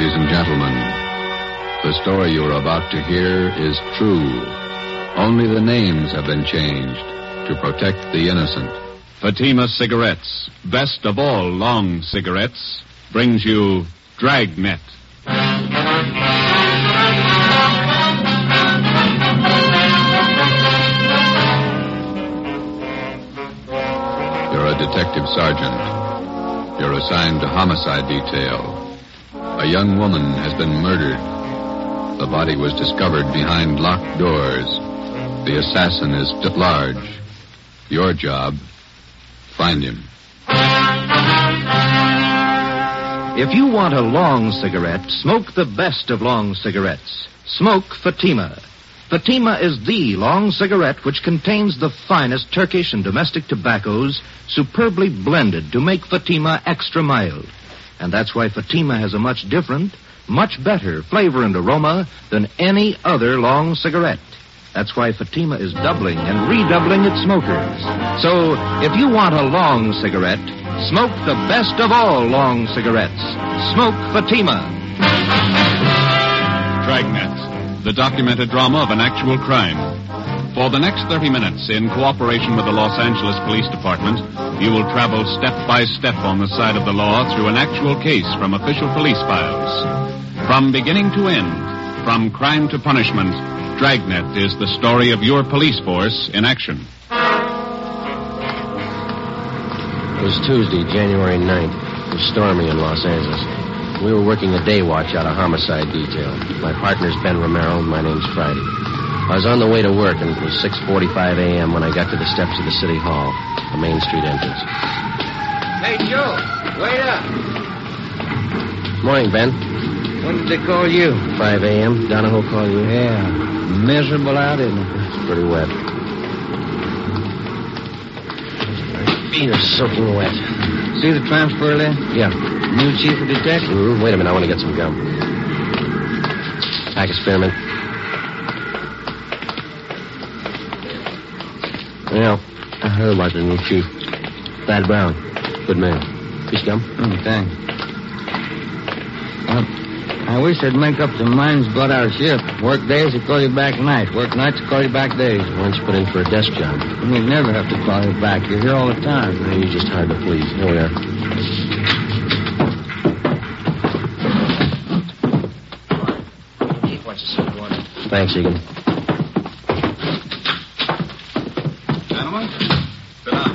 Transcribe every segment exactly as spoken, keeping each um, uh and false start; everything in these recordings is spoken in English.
Ladies and gentlemen, the story you are about to hear is true. Only the names have been changed to protect the innocent. Fatima Cigarettes, best of all long cigarettes, brings you Dragnet. You're a detective sergeant. You're assigned to homicide detail. A young woman has been murdered. The body was discovered behind locked doors. The assassin is at large. Your job, find him. If you want a long cigarette, smoke the best of long cigarettes. Smoke Fatima. Fatima is the long cigarette which contains the finest Turkish and domestic tobaccos superbly blended to make Fatima extra mild. And that's why Fatima has a much different, much better flavor and aroma than any other long cigarette. That's why Fatima is doubling and redoubling its smokers. So, if you want a long cigarette, smoke the best of all long cigarettes. Smoke Fatima. Dragnet, the documented drama of an actual crime. For the next thirty minutes, in cooperation with the Los Angeles Police Department, you will travel step by step on the side of the law through an actual case from official police files. From beginning to end, from crime to punishment, Dragnet is the story of your police force in action. It was Tuesday, January ninth. It was stormy in Los Angeles. We were working a day watch out of homicide detail. My partner's Ben Romero, and my name's Friday. I was on the way to work, and it was six forty-five a.m. when I got to the steps of the City Hall, the Main Street entrance. Hey, Joe, wait up. Morning, Ben. When did they call you? five a.m. Donahoe called you? Yeah. Miserable out, isn't it? It's pretty wet. My feet are soaking wet. See the transfer list? Yeah. New chief of detectives? Mm-hmm. Wait a minute, I want to get some gum. Pack of spearmint. Well, I heard about the new chief. Thad Brown. Good man. Piece of gum? Mm, thanks. Well, I wish they'd make up their minds about our shift. Work days, they call you back nights. Work nights, they call you back days. Why don't you put in for a desk job? You never have to call you back. You're here all the time. No, you're just hard to please. Here we are. Chief wants to see you one. Thanks, Egan. Gentlemen, sit down.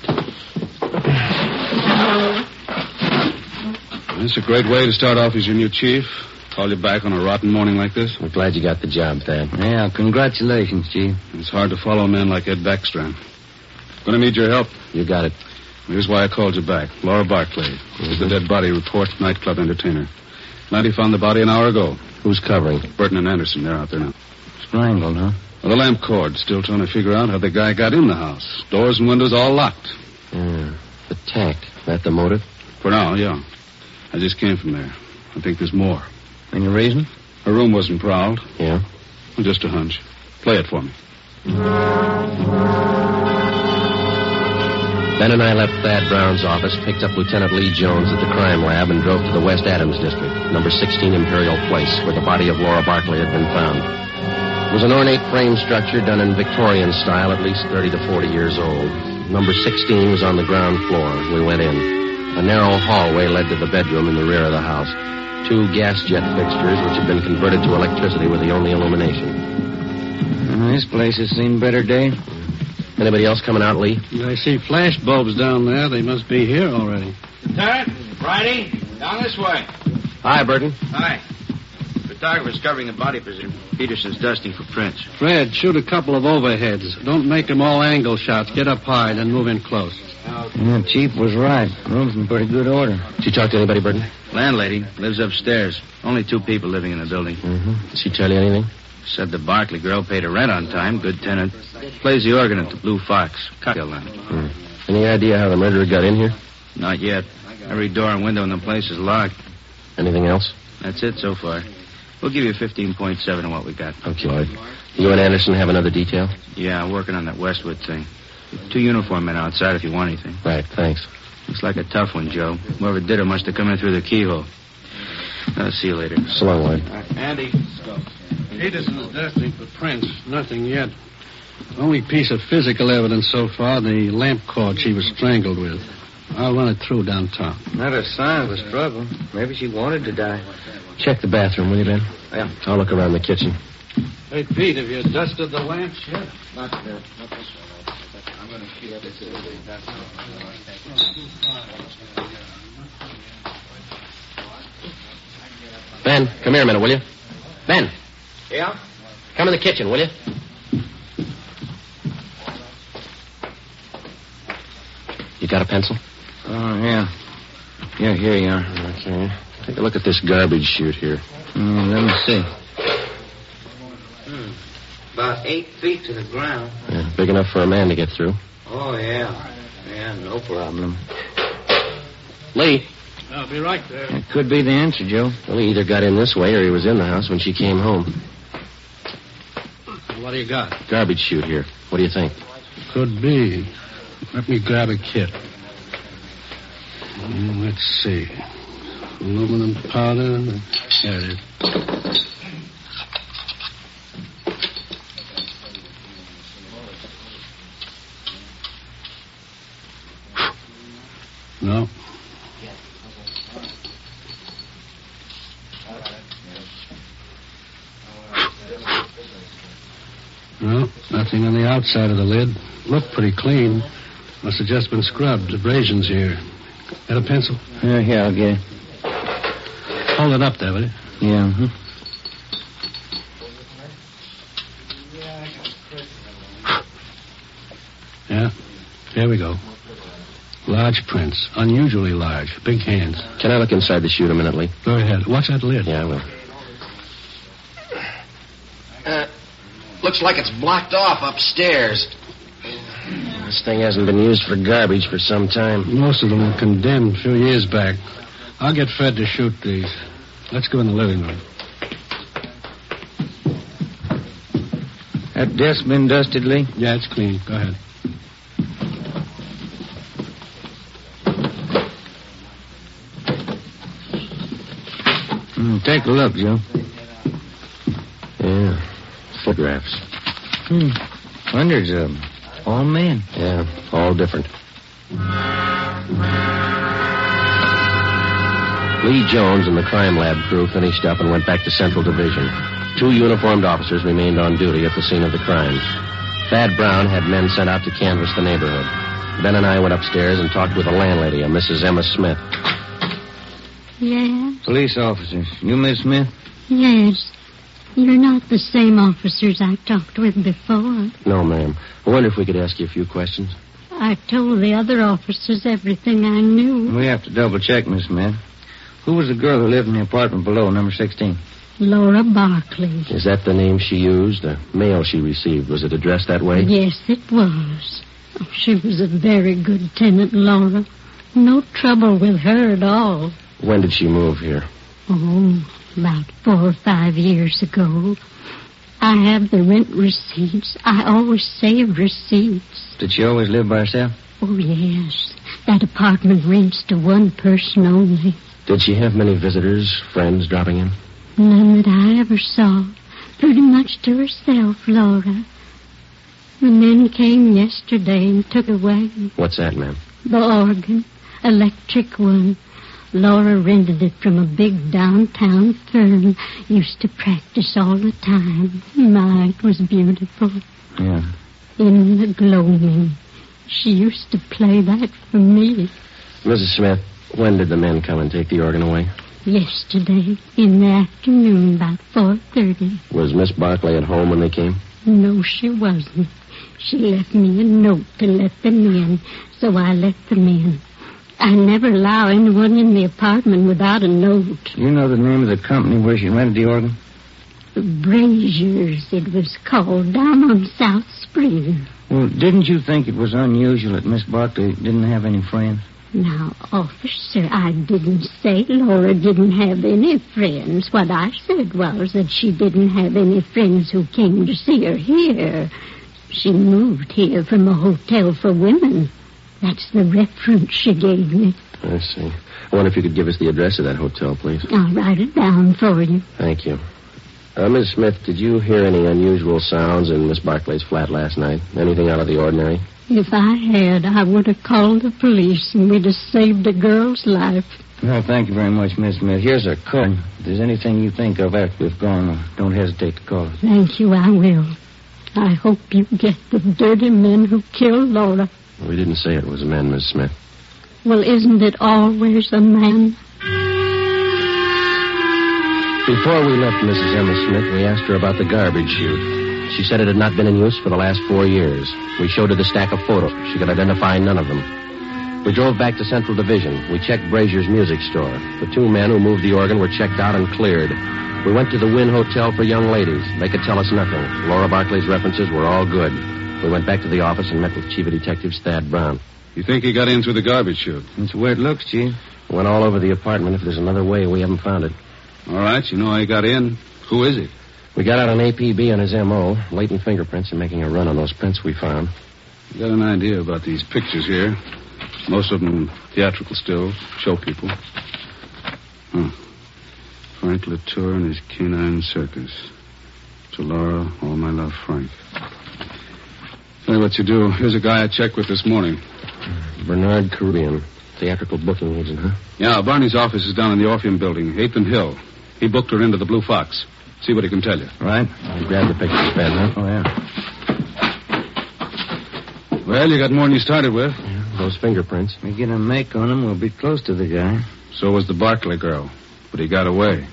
It's a great way to start off as your new chief. Call you back on a rotten morning like this. I'm glad you got the job, Thad. Yeah, congratulations, Chief. It's hard to follow men like Ed Backstrom. Gonna need your help. You got it. Here's why I called you back. Laura Barclay. Mm-hmm. Is the dead body report, nightclub entertainer. Lanty found the body an hour ago. Who's covering? Burton and Anderson, they're out there now. Strangled, huh? Well, the lamp cord. Still trying to figure out how the guy got in the house. Doors and windows all locked. Yeah. The tack. That the motive? For now, yeah. I just came from there. I think there's more. Any reason? Her room wasn't prowled. Yeah. Well, just a hunch. Play it for me. Ben and I left Thad Brown's office, picked up Lieutenant Lee Jones at the crime lab, and drove to the West Adams district, number sixteen Imperial Place, where the body of Laura Barclay had been found. It was an ornate frame structure done in Victorian style, at least thirty to forty years old. Number sixteen was on the ground floor. We went in. A narrow hallway led to the bedroom in the rear of the house. Two gas jet fixtures, which had been converted to electricity, were the only illumination. Uh, this place has seen better days. Anybody else coming out, Lee? I see flash bulbs down there. They must be here already. Lieutenant, Friday, down this way. Hi, Burton. Hi. Photographer's covering the body position. Peterson's dusting for prints. Fred, shoot a couple of overheads. Don't make them all angle shots. Get up high, then move in close. Yeah, Chief was right. Room's in pretty good order. Did you talk to anybody, Burton? Landlady lives upstairs. Only two people living in the building. Mm-hmm. Did she tell you anything? Said the Barclay girl paid her rent on time. Good tenant. Plays the organ at the Blue Fox. Cocktail lounge. Hmm. Any idea how the murderer got in here? Not yet. Every door and window in the place is locked. Anything else? That's it so far. We'll give you fifteen point seven of what we got. Okay. You and Anderson have another detail? Yeah, working on that Westwood thing. Two uniform men outside if you want anything. Right, thanks. Looks like a tough one, Joe. Whoever did it must have come in through the keyhole. I'll see you later. So long, Lloyd. Andy. Peterson's testing for prints. Nothing yet. Only piece of physical evidence so far, the lamp cord she was strangled with. I'll run it through downtown. Not a sign of a struggle. Maybe she wanted to die. Check the bathroom, will you, Ben? Yeah. I'll look around the kitchen. Hey, Pete, have you dusted the lamps yet? Not yet. I'm going to keep this. Ben, come here a minute, will you? Ben. Yeah? Come in the kitchen, will you? You got a pencil? Oh, yeah. Yeah, here you are. Okay. Take a look at this garbage chute here. Mm, let me see. Hmm. About eight feet to the ground. Yeah, big enough for a man to get through. Oh, yeah. Yeah, no problem. Lee. I'll be right there. That could be the answer, Joe. Well, he either got in this way or he was in the house when she came home. What do you got? Garbage chute here. What do you think? Could be. Let me grab a kit. Mm, let's see. Aluminum powder. There it is. No. No, nothing on the outside of the lid. Looked pretty clean. Must have just been scrubbed. Abrasions here. Got a pencil? Yeah, here, I'll get it. Hold it up there, will you? Yeah, mm-hmm. Yeah, here we go. Large prints. Unusually large. Big hands. Can I look inside the chute a minute, Lee? Go ahead. Watch that lid. Yeah, I will. Uh, looks like it's blocked off upstairs. This thing hasn't been used for garbage for some time. Most of them were condemned a few years back. I'll get Fred to shoot these. Let's go in the living room. That desk been dusted, Lee? Yeah, it's clean. Go ahead. Mm, take a look, Joe. Yeah, photographs. Hmm. Hundreds of them. All men. Yeah, all different. Lee Jones and the crime lab crew finished up and went back to Central Division. Two uniformed officers remained on duty at the scene of the crimes. Thad Brown had men sent out to canvass the neighborhood. Ben and I went upstairs and talked with the landlady, a Missus Emma Smith. Yes? Police officers. You Miss Smith? Yes. You're not the same officers I talked with before. No, ma'am. I wonder if we could ask you a few questions. I told the other officers everything I knew. We have to double check, Miss Smith. Who was the girl who lived in the apartment below, number sixteen? Laura Barkley. Is that the name she used? The mail she received, was it addressed that way? Yes, it was. Oh, she was a very good tenant, Laura. No trouble with her at all. When did she move here? Oh, about four or five years ago. I have the rent receipts. I always save receipts. Did she always live by herself? Oh, yes. That apartment rents to one person only. Did she have many visitors, friends dropping in? None that I ever saw. Pretty much to herself, Laura. The men came yesterday and took away What's that, ma'am? the organ, electric one. Laura rented it from a big downtown firm. Used to practice all the time. My, it was beautiful. Yeah. In the gloaming. She used to play that for me. Missus Smith, when did the men come and take the organ away? Yesterday, in the afternoon, about four thirty. Was Miss Barkley at home when they came? No, she wasn't. She left me a note to let them in, so I let them in. I never allow anyone in the apartment without a note. You know the name of the company where she rented the organ? Braziers, it was called, down on South Spring. Well, didn't you think it was unusual that Miss Barkley didn't have any friends? Now, officer, I didn't say Laura didn't have any friends. What I said was that she didn't have any friends who came to see her here. She moved here from a hotel for women. That's the reference she gave me. I see. I wonder if you could give us the address of that hotel, please. I'll write it down for you. Thank you. Uh, Miss Smith, did you hear any unusual sounds in Miss Barclay's flat last night? Anything out of the ordinary? If I had, I would have called the police and we'd have saved a girl's life. No, thank you very much, Miss Smith. Here's a card. If there's anything you think of after we've gone, don't hesitate to call us. Thank you, I will. I hope you get the dirty men who killed Laura. We didn't say it was a man, Miss Smith. Well, isn't it always a man? Before we left Missus Emma Smith, we asked her about the garbage chute. She said it had not been in use for the last four years. We showed her the stack of photos. She could identify none of them. We drove back to Central Division. We checked Brazier's music store. The two men who moved the organ were checked out and cleared. We went to the Wynn Hotel for young ladies. They could tell us nothing. Laura Barclay's references were all good. We went back to the office and met with Chief of Detectives Thad Brown. You think he got in through the garbage chute? That's the way it looks, Chief. Went all over the apartment. If there's another way, we haven't found it. All right, you know how he got in. Who is he? We got out an A P B on his M O, latent fingerprints, and making a run on those prints we found. You got an idea about these pictures here? Most of them theatrical stills, show people. Huh. Frank Latour and his canine circus. To Laura, all my love, Frank. Tell you what you do. Here's a guy I checked with this morning. Bernard Caribbean, theatrical booking agent, huh? Yeah, Barney's office is down in the Orpheum building, eighth and Hill. He booked her into the Blue Fox. See what he can tell you. Right. You grabbed the pictures, Ben, huh? Oh, yeah. Well, you got more than you started with. Yeah, those fingerprints. We get a make on him, we'll be close to the guy. So was the Barclay girl. But he got away.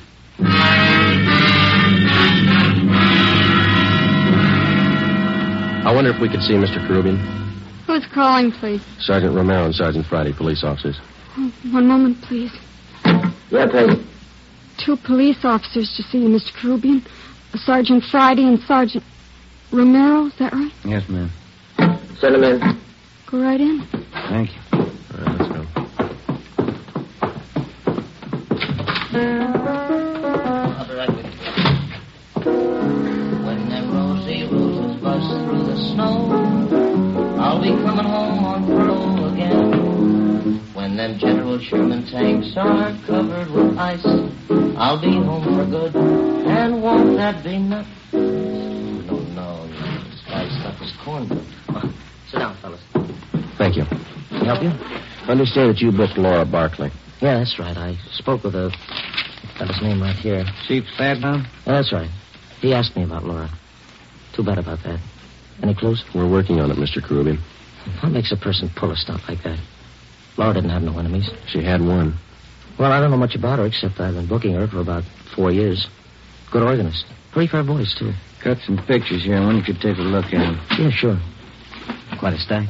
I wonder if we could see Mister Caribbean. Who's calling, please? Sergeant Romero and Sergeant Friday, police officers. Oh, one moment, please. Yeah, please. Two police officers to see you, Mister Caribbean. Sergeant Friday and Sergeant Romero, is that right? Yes, ma'am. Send them in. Go right in. Thank you. All right, let's go. When them rosy roses bust through the snow, I'll be coming home on parole again. When them General Sherman tanks are covered with ice, I'll be home for good, and won't that be nuts? No, no, this guy's stuff is cornbread. Oh, sit down, fellas. Thank you. Can I help you? Understand that you booked Laura Barclay. Yeah, that's right. I spoke with a... Got his name right here. Chief Thadbound? Yeah, that's right. He asked me about Laura. Too bad about that. Any clues? We're working on it, Mister Caribbean. What makes a person pull a stunt like that? Laura didn't have no enemies. She had one. Well, I don't know much about her, except I've been booking her for about four years. Good organist. Pretty fair voice, too. Got some pictures here. I wonder if you could take a look at them. Yeah, sure. Quite a stack.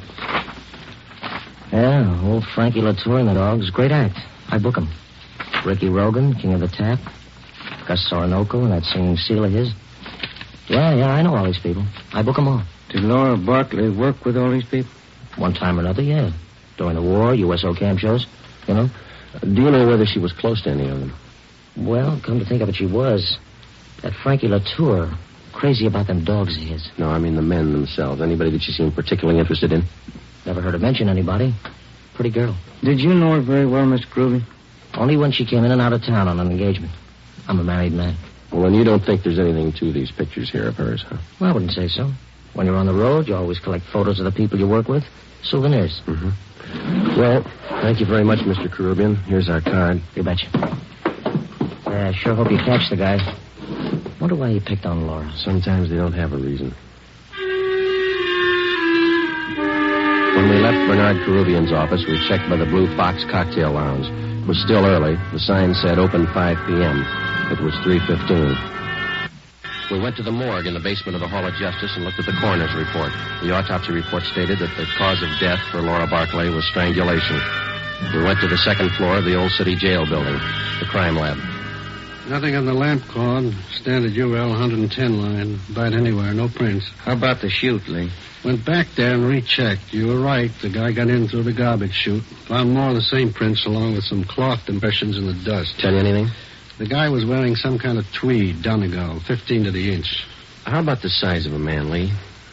Yeah, old Frankie Latour and the dogs. Great act. I book 'em. Ricky Rogan, King of the Tap. Gus Orinoco and that singing seal of his. Yeah, yeah, I know all these people. I book 'em all. Did Laura Barclay work with all these people? One time or another, yeah. During the war, U S O camp shows, you know. Uh, do you know whether she was close to any of them? Well, come to think of it, she was. That Frankie Latour, crazy about them dogs of his. No, I mean the men themselves. Anybody that she seemed particularly interested in? Never heard her mention anybody. Pretty girl. Did you know her very well, Mister Groovy? Only when she came in and out of town on an engagement. I'm a married man. Well, then you don't think there's anything to these pictures here of hers, huh? Well, I wouldn't say so. When you're on the road, you always collect photos of the people you work with. Souvenirs. Mm-hmm. Well, thank you very much, Mister Caribbean. Here's our card. You betcha. I uh, sure hope you catch the guy. Wonder why he picked on Laura. Sometimes they don't have a reason. When we left Bernard Caribbean's office, we checked by the Blue Fox Cocktail Lounge. It was still early. The sign said open five p.m. It was three fifteen. We went to the morgue in the basement of the Hall of Justice and looked at the coroner's report. The autopsy report stated that the cause of death for Laura Barclay was strangulation. We went to the second floor of the Old City Jail building, the crime lab. Nothing on the lamp cord. Standard U L one ten line. Bite anywhere. No prints. How about the chute, Lee? Went back there and rechecked. You were right. The guy got in through the garbage chute. Found more of the same prints along with some cloth impressions in the dust. Tell you anything? The guy was wearing some kind of tweed, Donegal, fifteen to the inch. How about the size of a man, Lee?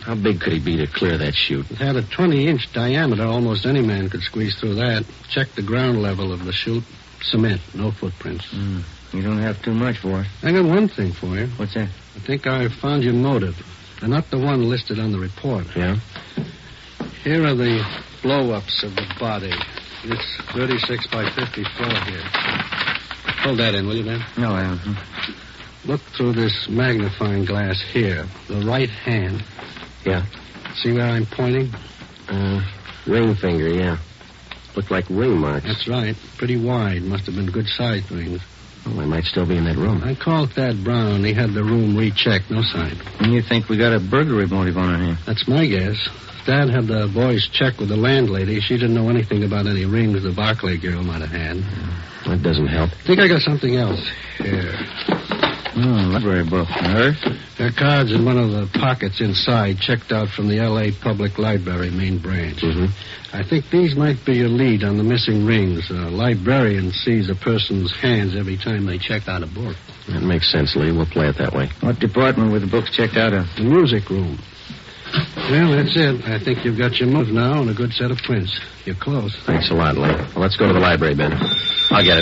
How big could he be to clear that chute? It had a twenty-inch diameter. Almost any man could squeeze through that. Check the ground level of the chute. Cement, no footprints. Mm. You don't have too much for it. I got one thing for you. What's that? I think I found your motive. They're not the one listed on the report. Yeah? Here are the blow-ups of the body. This thirty-six by fifty floor here. Hold that in, will you, Ben? No, I haven't. Look through this magnifying glass here. The right hand. Yeah. See where I'm pointing? Uh, ring finger, yeah. Look like ring marks. That's right. Pretty wide. Must have been good-sized rings. Well, they might still be in that room. I called Thad Brown. He had the room rechecked. No sign. And you think we got a burglary motive on our hands? That's my guess. Dad had the boys check with the landlady. She didn't know anything about any rings the Barclay girl might have had. That doesn't help. I think I got something else. Here. Oh, library book. Hers? There are cards in one of the pockets inside, checked out from the L A Public Library main branch. Mm-hmm. I think these might be a lead on the missing rings. A librarian sees a person's hands every time they check out a book. That makes sense, Lee. We'll play it that way. What department were the books checked out of? The music room. Well, that's it. I think you've got your move now and a good set of prints. You're close. Thanks a lot, Lee. Well, let's go to the library, Ben. I'll get it.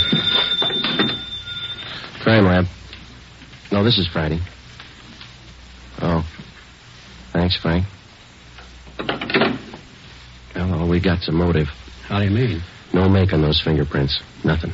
Crime lab. No, this is Friday. Oh. Thanks, Frank. Well, all we got's a motive. How do you mean? No make on those fingerprints. Nothing.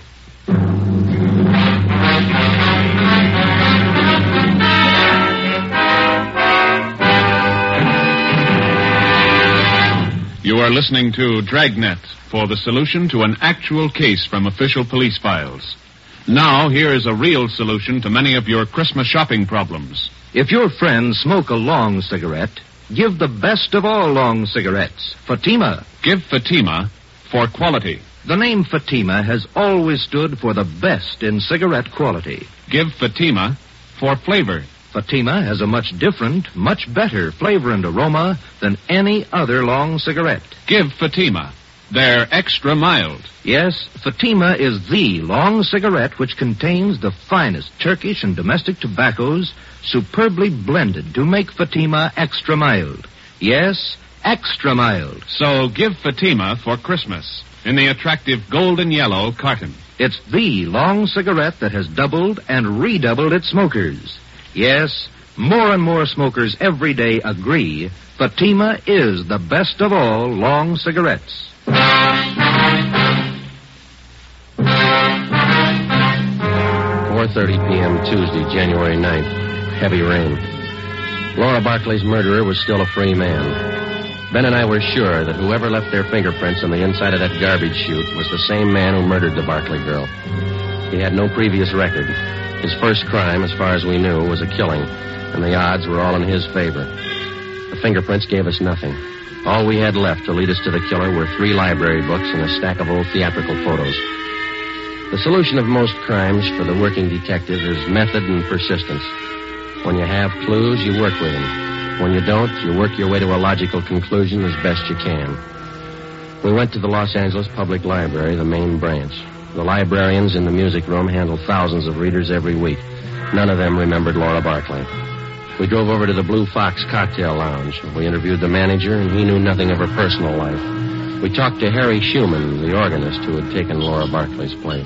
You are listening to Dragnet for the solution to an actual case from official police files. Now, here is a real solution to many of your Christmas shopping problems. If your friends smoke a long cigarette, give the best of all long cigarettes, Fatima. Give Fatima for quality. The name Fatima has always stood for the best in cigarette quality. Give Fatima for flavor. Fatima has a much different, much better flavor and aroma than any other long cigarette. Give Fatima. They're extra mild. Yes, Fatima is the long cigarette which contains the finest Turkish and domestic tobaccos superbly blended to make Fatima extra mild. Yes, extra mild. So give Fatima for Christmas in the attractive golden yellow carton. It's the long cigarette that has doubled and redoubled its smokers. Yes, more and more smokers every day agree Fatima is the best of all long cigarettes. four thirty p.m. Tuesday, January ninth. Heavy rain. Laura Barclay's murderer was still a free man. Ben and I were sure that whoever left their fingerprints on the inside of that garbage chute was the same man who murdered the Barclay girl. He had no previous record. His first crime, as far as we knew, was a killing, and the odds were all in his favor. The fingerprints gave us nothing. All we had left to lead us to the killer were three library books and a stack of old theatrical photos. The solution of most crimes for the working detective is method and persistence. When you have clues, you work with them. When you don't, you work your way to a logical conclusion as best you can. We went to the Los Angeles Public Library, the main branch. The librarians in the music room handle thousands of readers every week. None of them remembered Laura Barclay. We drove over to the Blue Fox Cocktail Lounge. We interviewed the manager, and he knew nothing of her personal life. We talked to Harry Schumann, the organist who had taken Laura Barclay's place.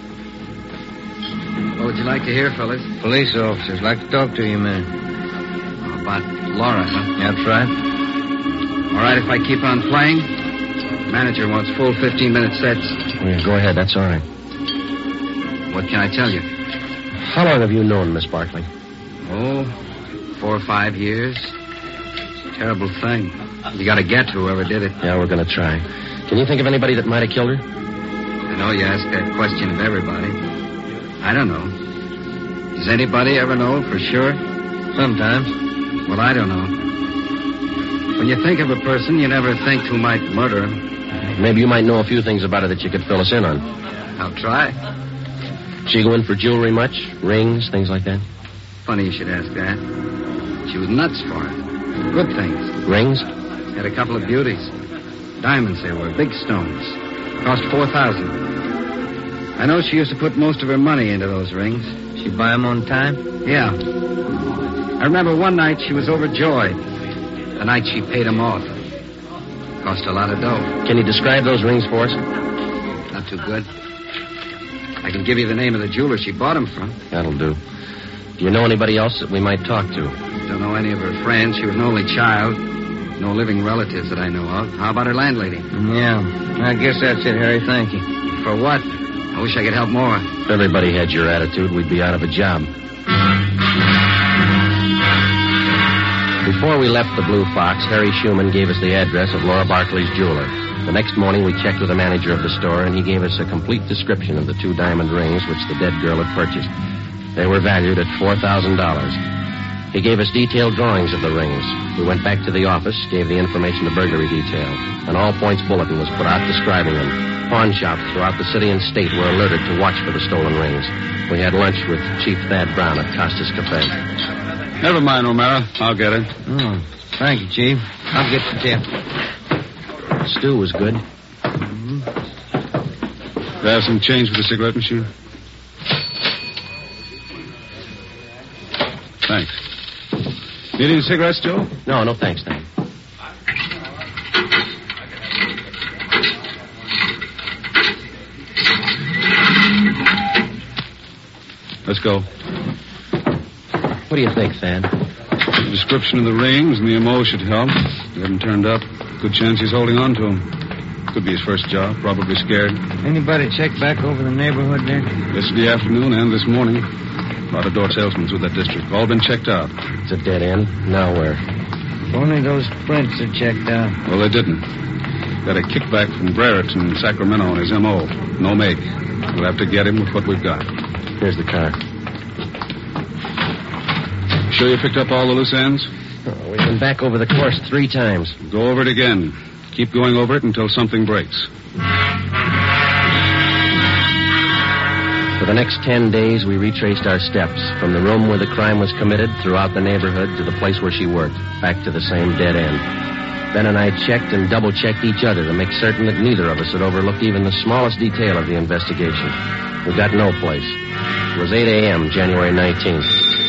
What would you like to hear, fellas? Police officers like to talk to you, man. Oh, about Laura, huh? That's right. All right, if I keep on playing. Manager wants full fifteen-minute sets. Yeah, go ahead, that's all right. What can I tell you? How long have you known Miss Barclay? Oh, four or five years. Terrible thing. You got to get to whoever did it. Yeah, we're going to try. Can you think of anybody that might have killed her? I know you ask that question of everybody. I don't know. Does anybody ever know for sure? Sometimes. Well, I don't know. When you think of a person, you never think who might murder him. Maybe you might know a few things about her that you could fill us in on. I'll try. She go in for jewelry much? Rings, things like that? Funny you should ask that. She was nuts for it. Good things. Rings? Had a couple of beauties. Diamonds they were, big stones. Cost four thousand. I know she used to put most of her money into those rings. She buy them on time? Yeah. I remember one night she was overjoyed. The night she paid him off. Cost a lot of dough. Can you describe those rings for us? Not too good. I can give you the name of the jeweler she bought them from. That'll do. Do you know anybody else that we might talk to? Don't know any of her friends. She was an only child. No living relatives that I know of. How about her landlady? Yeah, I guess that's it, Harry. Thank you. For what? I wish I could help more. If everybody had your attitude, we'd be out of a job. Before we left the Blue Fox, Harry Schumann gave us the address of Laura Barkley's jeweler. The next morning, we checked with the manager of the store, and he gave us a complete description of the two diamond rings which the dead girl had purchased. They were valued at four thousand dollars. He gave us detailed drawings of the rings. We went back to the office, gave the information to burglary detail. An all-points bulletin was put out describing them. Pawn shops throughout the city and state were alerted to watch for the stolen rings. We had lunch with Chief Thad Brown at Costa's Cafe. Never mind, O'Mara. I'll get it. Oh, thank you, Chief. I'll get the tip. Stew was good. Mm-hmm. Do I have some change for the cigarette machine? Thanks. Need any cigarettes, Joe? No, no thanks, Dan. Let's go. What do you think, Thad? The description of the rings and the M O should help. If he hasn't turned up, good chance he's holding on to them. Could be his first job, probably scared. Anybody check back over the neighborhood there? Yesterday afternoon and this morning. A lot of door salesmen through that district. All been checked out. It's a dead end. Now where? If only those prints are checked out. Well, they didn't. Got a kickback from Brereton in Sacramento on his M O. No make. We'll have to get him with what we've got. Here's the car. Sure you picked up all the loose ends? Oh, we've been back over the course three times. Go over it again. Keep going over it until something breaks. For the next ten days, we retraced our steps from the room where the crime was committed throughout the neighborhood to the place where she worked, back to the same dead end. Ben and I checked and double-checked each other to make certain that neither of us had overlooked even the smallest detail of the investigation. We got no place. It was eight a.m., January nineteenth.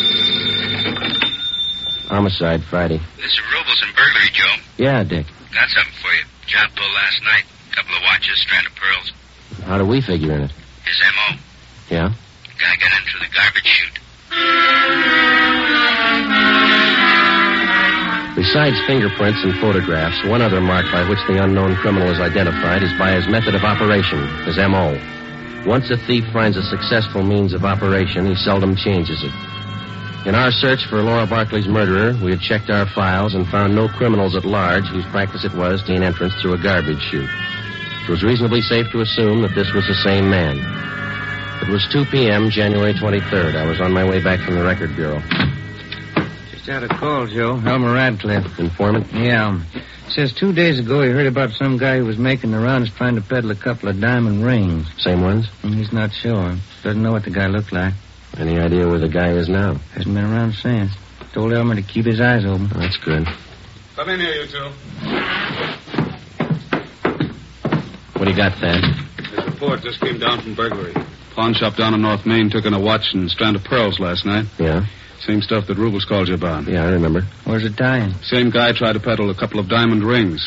Homicide, Friday. This is Robles and burglary, Joe. Yeah, Dick. Got something for you. Job pulled last night. Couple of watches, strand of pearls. How do we figure in it? His M O. Yeah? Guy got in through the garbage chute. Besides fingerprints and photographs, one other mark by which the unknown criminal is identified is by his method of operation, his M O. Once a thief finds a successful means of operation, he seldom changes it. In our search for Laura Barkley's murderer, we had checked our files and found no criminals at large whose practice it was to gain entrance through a garbage chute. It was reasonably safe to assume that this was the same man. It was two p.m., January twenty-third. I was on my way back from the Record Bureau. Just had a call, Joe. Elmer Radcliffe. Informant? Yeah. Says two days ago he heard about some guy who was making the rounds trying to peddle a couple of diamond rings. Same ones? And he's not sure. Doesn't know what the guy looked like. Any idea where the guy is now? Hasn't been around since. Told Elmer to keep his eyes open. Oh, that's good. Come in here, you two. What do you got, Thad? This report just came down from burglary. Pawn shop down on North Main took in a watch and strand of pearls last night. Yeah? Same stuff that Rubles called you about. Yeah, I remember. Where's it tying? Same guy tried to peddle a couple of diamond rings.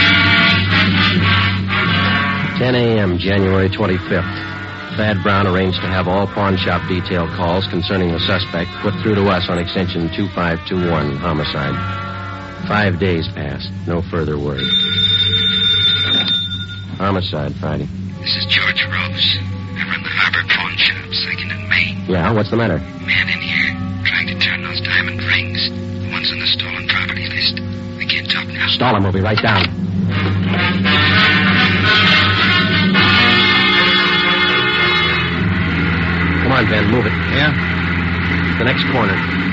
ten a.m., January twenty-fifth. Thad Brown arranged to have all pawn shop detail calls concerning the suspect put through to us on extension two five two one, homicide. Five days passed. No further word. Homicide, Friday. This is George Rose. I run the Harbor Pawn Shop, second in Maine. Yeah, what's the matter? Man in here, trying to turn those diamond rings. The ones on the stolen property list. I can't talk now. Stall him, we'll be right down. Come on, Ben, move it. Yeah? The next corner.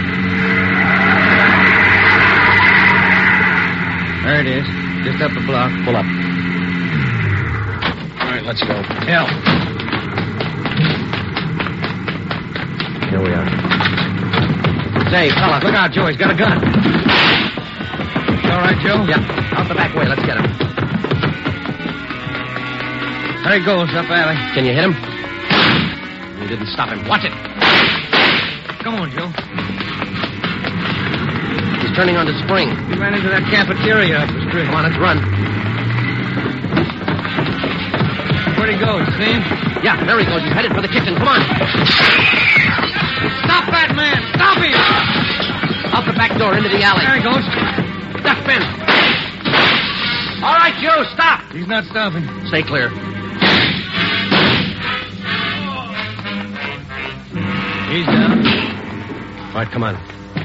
There it is. Just up the block. Pull up. All right, let's go. Yeah. Here we are. Say, fella, look out, Joe. He's got a gun. You all right, Joe? Yeah. Out the back way. Let's get him. There he goes, up alley. Can you hit him? You didn't stop him. Watch it. Come on, Joe. He's turning onto Spring. He ran into that cafeteria up the street. Come on, let's run. Where'd he go? You see him? Yeah, there he goes. He's headed for the kitchen. Come on. Stop that man! Stop him! Out the back door into the alley. There he goes. Duck, Ben. All right, you, stop. He's not stopping. Stay clear. He's down. All right, come on.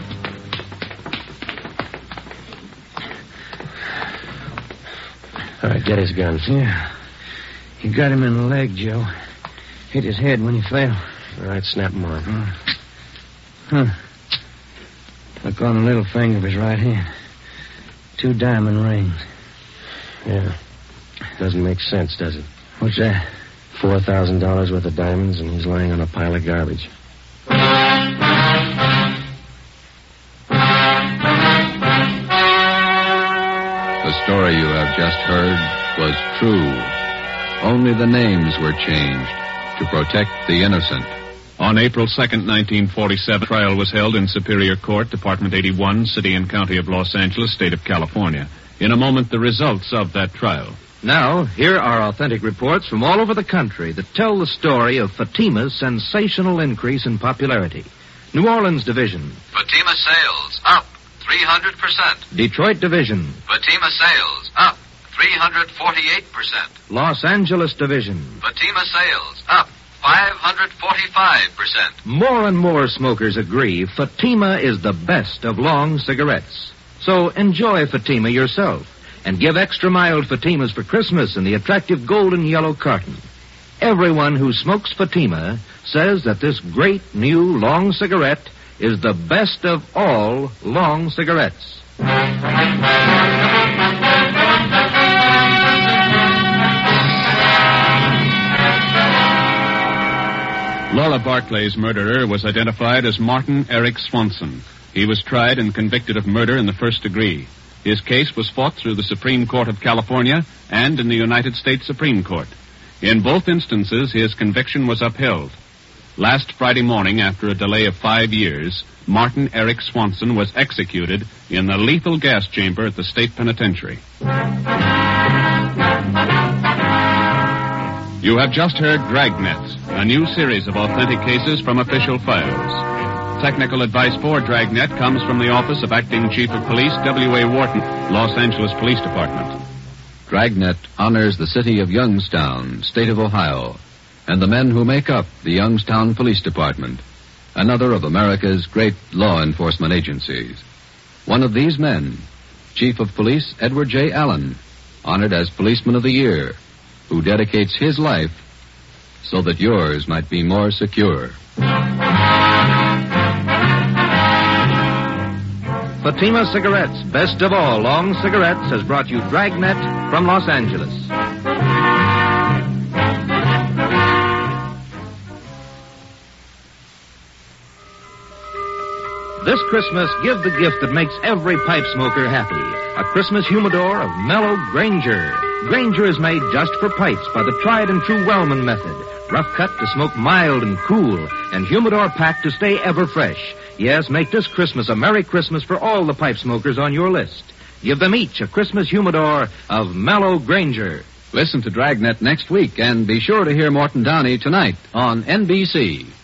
All right, get his gun. Yeah. You got him in the leg, Joe. Hit his head when he fell. All right, snap him on. Uh, huh. Look on the little finger of his right hand. Two diamond rings. Yeah. Doesn't make sense, does it? What's that? Four thousand dollars worth of diamonds, and he's lying on a pile of garbage. The story you have just heard was true. Only the names were changed to protect the innocent. On April second, nineteen forty-seven, trial was held in Superior Court, Department eighty-one, City and County of Los Angeles, State of California. In a moment, the results of that trial. Now, here are authentic reports from all over the country that tell the story of Fatima's sensational increase in popularity. New Orleans Division. Fatima sales up three hundred percent. Detroit Division. Fatima sales up three hundred forty-eight percent. Los Angeles Division. Fatima sales up five hundred forty-five percent. More and more smokers agree Fatima is the best of long cigarettes. So enjoy Fatima yourself and give extra mild Fatimas for Christmas in the attractive golden yellow carton. Everyone who smokes Fatima says that this great new long cigarette is the best of all long cigarettes. Laura Barclay's murderer was identified as Martin Eric Swanson. He was tried and convicted of murder in the first degree. His case was fought through the Supreme Court of California and in the United States Supreme Court. In both instances, his conviction was upheld. Last Friday morning, after a delay of five years, Martin Eric Swanson was executed in the lethal gas chamber at the state penitentiary. You have just heard Dragnet, a new series of authentic cases from official files. Technical advice for Dragnet comes from the Office of Acting Chief of Police W A Wharton, Los Angeles Police Department. Dragnet honors the city of Youngstown, state of Ohio, and the men who make up the Youngstown Police Department, another of America's great law enforcement agencies. One of these men, Chief of Police Edward J. Allen, honored as Policeman of the Year, who dedicates his life so that yours might be more secure. Fatima Cigarettes, best of all long cigarettes, has brought you Dragnet from Los Angeles. This Christmas, give the gift that makes every pipe smoker happy. A Christmas humidor of mellow Granger. Granger is made just for pipes by the tried and true Wellman method. Rough cut to smoke mild and cool, and humidor packed to stay ever fresh. Yes, make this Christmas a Merry Christmas for all the pipe smokers on your list. Give them each a Christmas humidor of mellow Granger. Listen to Dragnet next week, and be sure to hear Morton Downey tonight on N B C.